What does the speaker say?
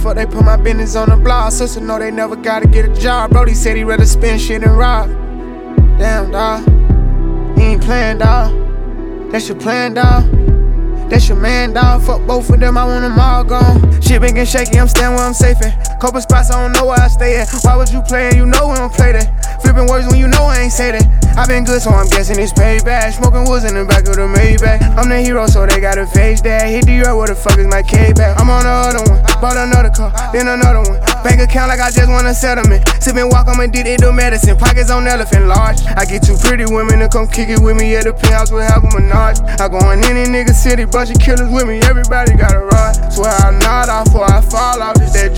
fuck they put my business on the blog? Sister know they never gotta get a job. Brody said he rather spend shit and rob. Damn, dawg, you ain't playing, dawg. That's your plan, dawg. That's your man, dawg. Fuck both of them, I want them all gone. Shit been getting shaky, I'm staying where I'm safe at. Couple spots, I don't know where I stay at. Why would you play and you know we don't play that? Flipping words when you know I ain't say that. I been good, so I'm guessing it's payback. Smoking woods in the back of the Maybach. I'm the hero, so they gotta face that. Hit the earth, where the fuck is my K back? I'm on the other one, bought another car, then another one. Bank account like I just want a settlement. Sippin' walk, I'm addicted to medicine. Pockets on elephant large. I get two pretty women to come kick it with me at the penthouse with half a Menage. I go in any nigga city, bunch of killers with me. Everybody got a rod. Swear I'm not off before I fall off. This that